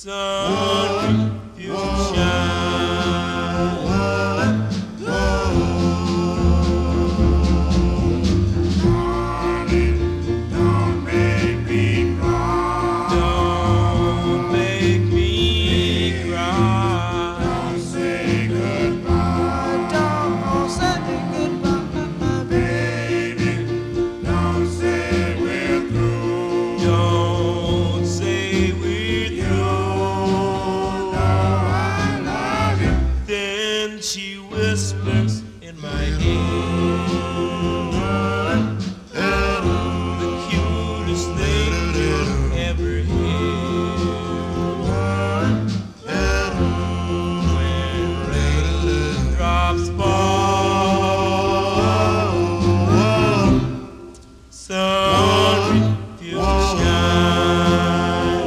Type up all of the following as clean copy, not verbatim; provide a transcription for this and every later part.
sun refuse to shine. Darling, don't make me cry. Don't make me cry. Don't say goodbye. Don't say goodbye, Baby, don't say we're through. don't say we're You through. know I love you. Then she whispers in my ear the cutest thing you'll ever hear. When raindrops fall, sun refuse to shine.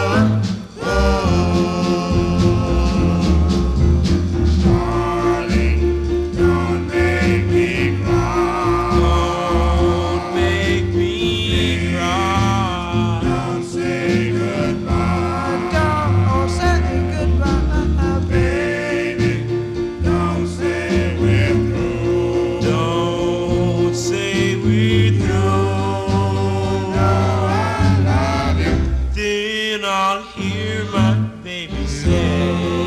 Darling, don't make me cry. Don't make me cry. Don't say goodbye. Don't say goodbye, Baby, don't say we're through. don't say we're through. I love you. Then I'll hear my baby say,